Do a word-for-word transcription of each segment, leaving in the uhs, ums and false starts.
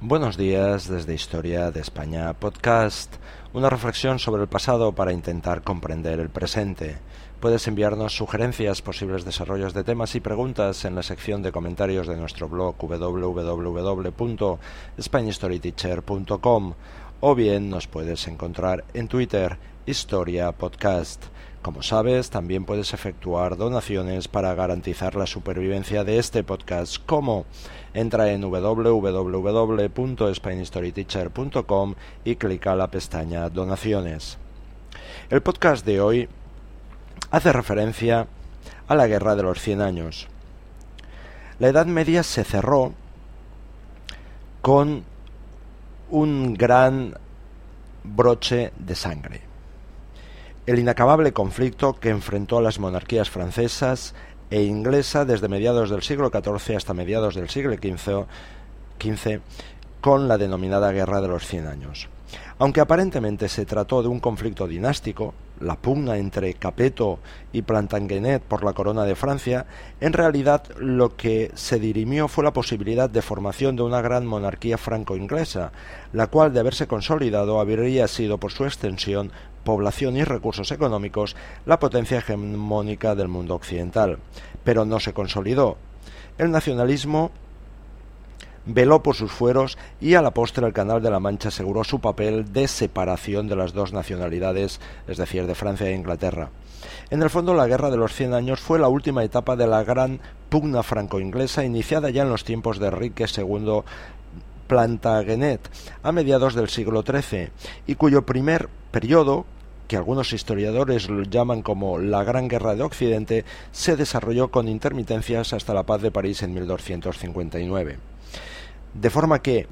Buenos días desde Historia de España Podcast, una reflexión sobre el pasado para intentar comprender el presente. Puedes enviarnos sugerencias, posibles desarrollos de temas y preguntas en la sección de comentarios de nuestro blog w w w punto spanish story teacher punto com o bien nos puedes encontrar en Twitter, Historia Podcast. Como sabes, también puedes efectuar donaciones para garantizar la supervivencia de este podcast. ¿Cómo? Entra en w w w punto spanish story teacher punto com y clica la pestaña Donaciones. El podcast de hoy hace referencia a la Guerra de los Cien Años. La Edad Media se cerró con un gran broche de sangre. El inacabable conflicto que enfrentó a las monarquías francesas e inglesa desde mediados del siglo catorce hasta mediados del siglo quince, con la denominada Guerra de los Cien Años. Aunque aparentemente se trató de un conflicto dinástico, la pugna entre Capeto y Plantagenet por la corona de Francia, en realidad lo que se dirimió fue la posibilidad de formación de una gran monarquía franco-inglesa, la cual, de haberse consolidado, habría sido por su extensión, población y recursos económicos la potencia hegemónica del mundo occidental. Pero no se consolidó. El nacionalismo veló por sus fueros y a la postre el Canal de la Mancha aseguró su papel de separación de las dos nacionalidades, es decir, de Francia e Inglaterra. En el fondo, la Guerra de los Cien Años fue la última etapa de la gran pugna franco-inglesa iniciada ya en los tiempos de Enrique segundo Plantagenet, a mediados del siglo trece, y cuyo primer periodo, que algunos historiadores lo llaman como la Gran Guerra de Occidente, se desarrolló con intermitencias hasta la Paz de París en mil doscientos cincuenta y nueve. De forma que,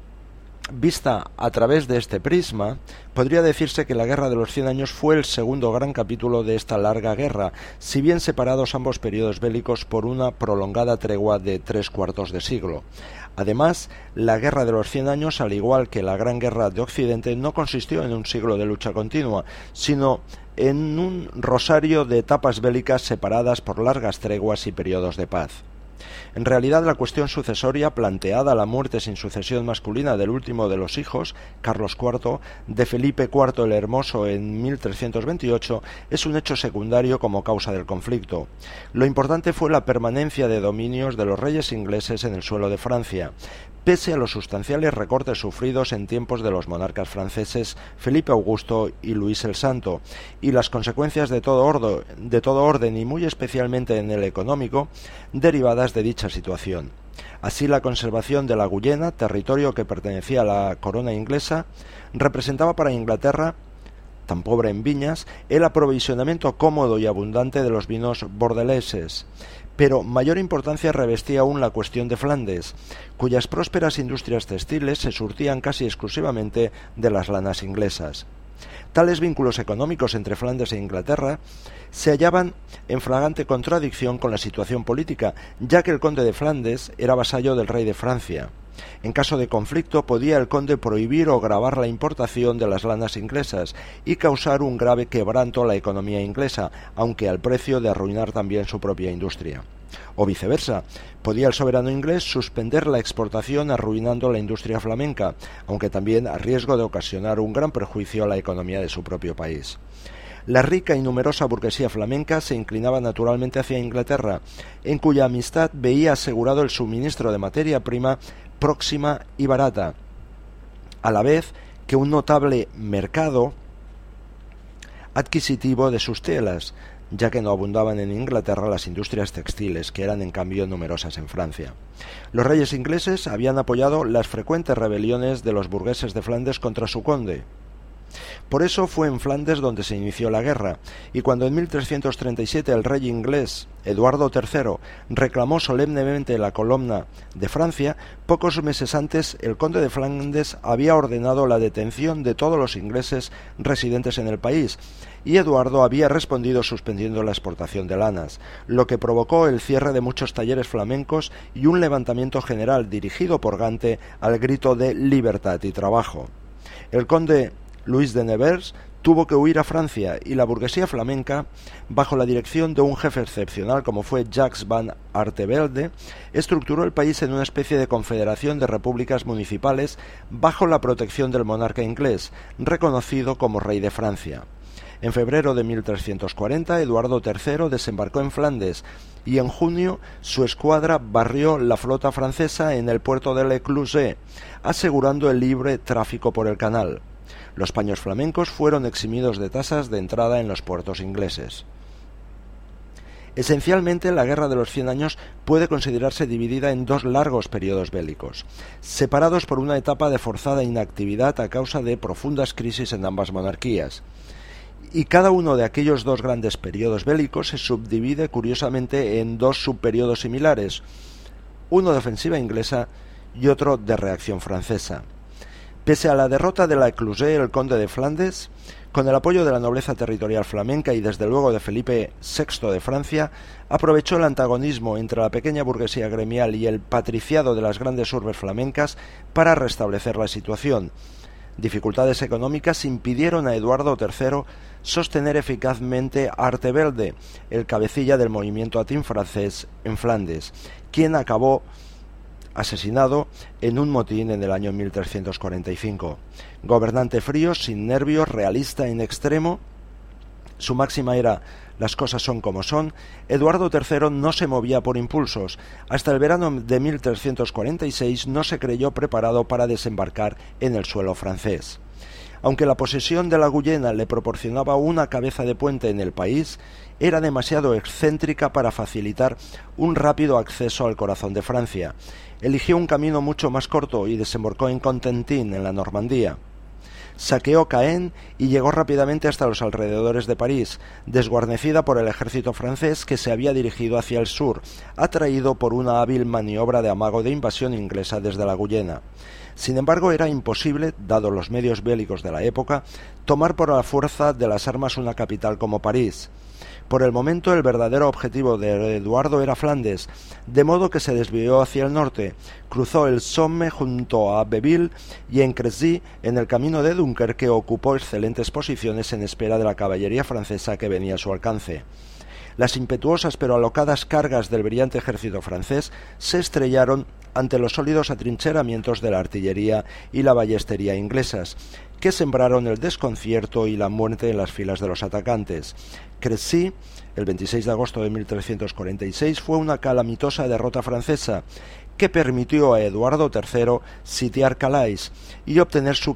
vista a través de este prisma, podría decirse que la Guerra de los Cien Años fue el segundo gran capítulo de esta larga guerra, si bien separados ambos periodos bélicos por una prolongada tregua de tres cuartos de siglo. Además, la Guerra de los Cien Años, al igual que la Gran Guerra de Occidente, no consistió en un siglo de lucha continua, sino en un rosario de etapas bélicas separadas por largas treguas y periodos de paz. En realidad, la cuestión sucesoria, planteada a la muerte sin sucesión masculina del último de los hijos, Carlos cuarto, de Felipe cuarto el Hermoso en mil trescientos veintiocho, es un hecho secundario como causa del conflicto. Lo importante fue la permanencia de dominios de los reyes ingleses en el suelo de Francia, pese a los sustanciales recortes sufridos en tiempos de los monarcas franceses Felipe Augusto y Luis el Santo, y las consecuencias de todo, ordo, de todo orden y muy especialmente en el económico, derivadas de dicha situación. Así, la conservación de la Guyena, territorio que pertenecía a la corona inglesa, representaba para Inglaterra, tan pobre en viñas, el aprovisionamiento cómodo y abundante de los vinos bordeleses. Pero mayor importancia revestía aún la cuestión de Flandes, cuyas prósperas industrias textiles se surtían casi exclusivamente de las lanas inglesas. Tales vínculos económicos entre Flandes e Inglaterra se hallaban en flagrante contradicción con la situación política, ya que el conde de Flandes era vasallo del rey de Francia. En caso de conflicto, podía el conde prohibir o gravar la importación de las lanas inglesas y causar un grave quebranto a la economía inglesa, aunque al precio de arruinar también su propia industria. O viceversa, podía el soberano inglés suspender la exportación arruinando la industria flamenca, aunque también a riesgo de ocasionar un gran perjuicio a la economía de su propio país. La rica y numerosa burguesía flamenca se inclinaba naturalmente hacia Inglaterra, en cuya amistad veía asegurado el suministro de materia prima próxima y barata, a la vez que un notable mercado adquisitivo de sus telas, ya que no abundaban en Inglaterra las industrias textiles, que eran en cambio numerosas en Francia. Los reyes ingleses habían apoyado las frecuentes rebeliones de los burgueses de Flandes contra su conde. Por eso fue en Flandes donde se inició la guerra, y cuando en mil trescientos treinta y siete el rey inglés Eduardo tercero reclamó solemnemente la corona de Francia, pocos meses antes el conde de Flandes había ordenado la detención de todos los ingleses residentes en el país, y Eduardo había respondido suspendiendo la exportación de lanas, lo que provocó el cierre de muchos talleres flamencos y un levantamiento general dirigido por Gante al grito de libertad y trabajo. El conde Luis de Nevers tuvo que huir a Francia y la burguesía flamenca, bajo la dirección de un jefe excepcional como fue Jacques van Artevelde, estructuró el país en una especie de confederación de repúblicas municipales bajo la protección del monarca inglés, reconocido como rey de Francia. En febrero de mil trescientos cuarenta, Eduardo tercero desembarcó en Flandes y en junio su escuadra barrió la flota francesa en el puerto de Le Clusaz, asegurando el libre tráfico por el canal. Los paños flamencos fueron eximidos de tasas de entrada en los puertos ingleses. Esencialmente, la Guerra de los Cien Años puede considerarse dividida en dos largos periodos bélicos, separados por una etapa de forzada inactividad a causa de profundas crisis en ambas monarquías. Y cada uno de aquellos dos grandes periodos bélicos se subdivide curiosamente en dos subperiodos similares, uno de ofensiva inglesa y otro de reacción francesa. Pese a la derrota de la Clusaz, el conde de Flandes, con el apoyo de la nobleza territorial flamenca y desde luego de Felipe sexto de Francia, aprovechó el antagonismo entre la pequeña burguesía gremial y el patriciado de las grandes urbes flamencas para restablecer la situación. Dificultades económicas impidieron a Eduardo tercero sostener eficazmente a Artevelde, el cabecilla del movimiento antifrancés en Flandes, quien acabó asesinado en un motín en el año mil trescientos cuarenta y cinco. Gobernante frío, sin nervios, realista en extremo, su máxima era «las cosas son como son», Eduardo tercero no se movía por impulsos. Hasta el verano de mil trescientos cuarenta y seis no se creyó preparado para desembarcar en el suelo francés. Aunque la posesión de la Guyena le proporcionaba una cabeza de puente en el país, era demasiado excéntrica para facilitar un rápido acceso al corazón de Francia. Eligió un camino mucho más corto y desembarcó en Contentin, en la Normandía. Saqueó Caen y llegó rápidamente hasta los alrededores de París, desguarnecida por el ejército francés que se había dirigido hacia el sur, atraído por una hábil maniobra de amago de invasión inglesa desde la Guyena. Sin embargo, era imposible, dado los medios bélicos de la época, tomar por la fuerza de las armas una capital como París. Por el momento, el verdadero objetivo de Eduardo era Flandes, de modo que se desvió hacia el norte, cruzó el Somme junto a Abbeville y en Crécy, en el camino de Dunkerque, ocupó excelentes posiciones en espera de la caballería francesa que venía a su alcance. Las impetuosas pero alocadas cargas del brillante ejército francés se estrellaron ante los sólidos atrincheramientos de la artillería y la ballestería inglesas, que sembraron el desconcierto y la muerte en las filas de los atacantes. Crécy, el veintiséis de agosto de mil trescientos cuarenta y seis, fue una calamitosa derrota francesa que permitió a Eduardo tercero sitiar Calais y obtener su,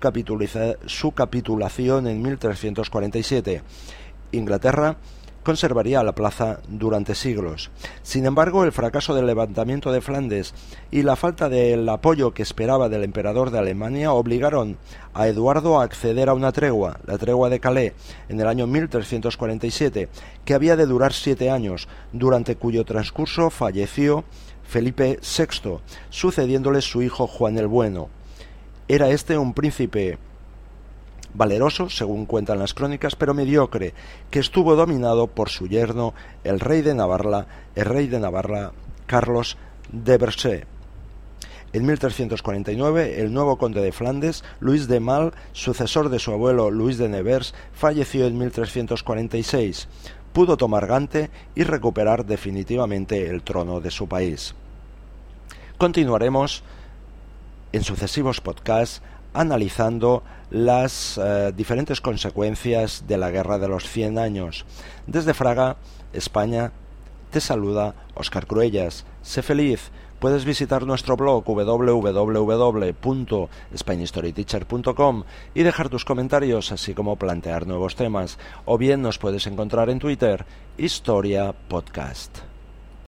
su capitulación en mil trescientos cuarenta y siete. Inglaterra conservaría la plaza durante siglos. Sin embargo, el fracaso del levantamiento de Flandes y la falta del apoyo que esperaba del emperador de Alemania obligaron a Eduardo a acceder a una tregua, la tregua de Calais, en el año mil trescientos cuarenta y siete, que había de durar siete años, durante cuyo transcurso falleció Felipe sexto, sucediéndole su hijo Juan el Bueno. Era este un príncipe valeroso, según cuentan las crónicas, pero mediocre, que estuvo dominado por su yerno, el rey de Navarra, el rey de Navarra, Carlos de Bercé. En mil trescientos cuarenta y nueve, el nuevo conde de Flandes, Luis de Mal, sucesor de su abuelo Luis de Nevers, falleció en mil trescientos cuarenta y seis. Pudo tomar Gante y recuperar definitivamente el trono de su país. Continuaremos en sucesivos podcasts analizando las eh, diferentes consecuencias de la Guerra de los Cien Años. Desde Fraga, España, te saluda Óscar Cruellas. Sé feliz. Puedes visitar nuestro blog doble u doble u doble u punto spain history teacher punto com y dejar tus comentarios, así como plantear nuevos temas, o bien nos puedes encontrar en Twitter, Historia Podcast.